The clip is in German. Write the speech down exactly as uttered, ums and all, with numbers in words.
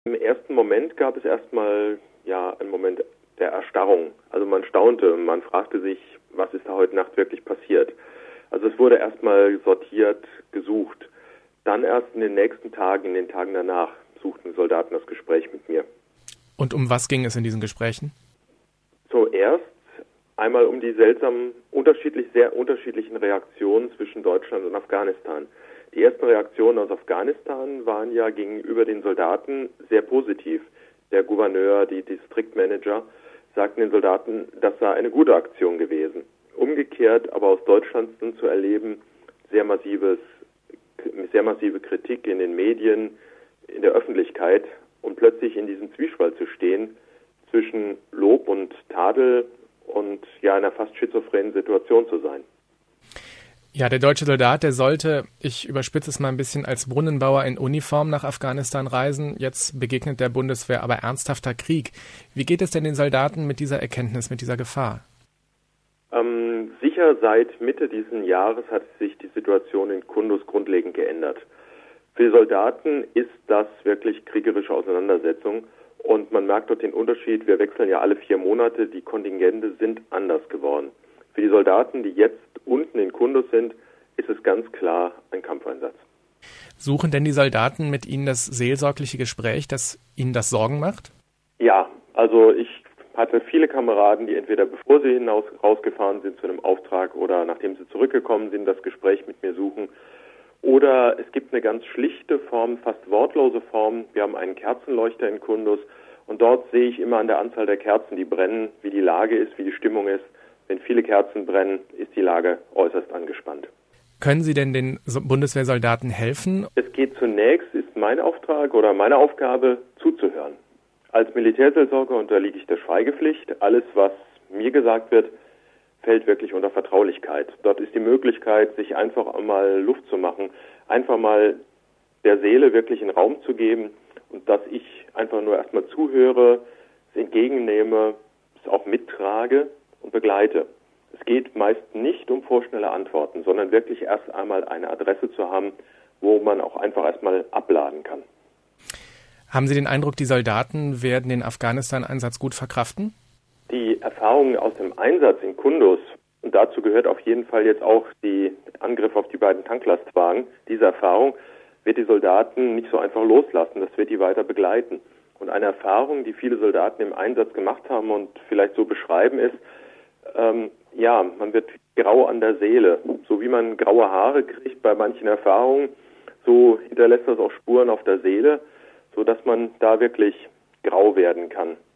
Im ersten Moment gab es erstmal ja einen Moment der Erstarrung. Also man staunte, man fragte sich, was ist da heute Nacht wirklich passiert. Also es wurde erstmal sortiert, gesucht. Dann erst in den nächsten Tagen, in den Tagen danach, suchten Soldaten das Gespräch mit mir. Und um was ging es in diesen Gesprächen? Zuerst einmal um die seltsamen, unterschiedlich, sehr unterschiedlichen Reaktionen zwischen Deutschland und Afghanistan. Die ersten Reaktionen aus Afghanistan waren ja gegenüber den Soldaten sehr positiv. Der Gouverneur, die Distriktmanager sagten den Soldaten, das sei eine gute Aktion gewesen. Umgekehrt aber aus Deutschland dann zu erleben, sehr massives, sehr massive Kritik in den Medien, in der Öffentlichkeit und plötzlich in diesem Zwiespalt zu stehen zwischen Lob und Tadel und ja einer fast schizophrenen Situation zu sein. Ja, der deutsche Soldat, der sollte, ich überspitze es mal ein bisschen, als Brunnenbauer in Uniform nach Afghanistan reisen. Jetzt begegnet der Bundeswehr aber ernsthafter Krieg. Wie geht es denn den Soldaten mit dieser Erkenntnis, mit dieser Gefahr? Ähm, sicher seit Mitte dieses Jahres hat sich die Situation in Kunduz grundlegend geändert. Für die Soldaten ist das wirklich kriegerische Auseinandersetzung und man merkt dort den Unterschied. Wir wechseln ja alle vier Monate, die Kontingente sind anders geworden. Für die Soldaten, die jetzt unten in Kunduz sind, ist es ganz klar ein Kampfeinsatz. Suchen denn die Soldaten mit Ihnen das seelsorgliche Gespräch, das Ihnen das Sorgen macht? Ja, also ich hatte viele Kameraden, die entweder bevor sie hinaus rausgefahren sind zu einem Auftrag oder nachdem sie zurückgekommen sind, das Gespräch mit mir suchen. Oder es gibt eine ganz schlichte Form, fast wortlose Form. Wir haben einen Kerzenleuchter in Kunduz und dort sehe ich immer an der Anzahl der Kerzen, die brennen, wie die Lage ist, wie die Stimmung ist. Wenn viele Kerzen brennen, ist die Lage äußerst angespannt. Können Sie denn den Bundeswehrsoldaten helfen? Es geht zunächst, ist mein Auftrag oder meine Aufgabe, zuzuhören. Als Militärseelsorger unterliege ich der Schweigepflicht. Alles, was mir gesagt wird, fällt wirklich unter Vertraulichkeit. Dort ist die Möglichkeit, sich einfach einmal Luft zu machen, einfach mal der Seele wirklich einen Raum zu geben und dass ich einfach nur erstmal zuhöre, es entgegennehme, es auch mittrage und begleite. Es geht meist nicht um vorschnelle Antworten, sondern wirklich erst einmal eine Adresse zu haben, wo man auch einfach erstmal abladen kann. Haben Sie den Eindruck, die Soldaten werden den Afghanistan-Einsatz gut verkraften? Die Erfahrungen aus dem Einsatz in Kunduz, und dazu gehört auf jeden Fall jetzt auch die Angriff auf die beiden Tanklastwagen, diese Erfahrung wird die Soldaten nicht so einfach loslassen, das wird die weiter begleiten. Und eine Erfahrung, die viele Soldaten im Einsatz gemacht haben und vielleicht so beschreiben, ist, ähm, ja, man wird grau an der Seele. So wie man graue Haare kriegt bei manchen Erfahrungen, so hinterlässt das auch Spuren auf der Seele, so dass man da wirklich grau werden kann.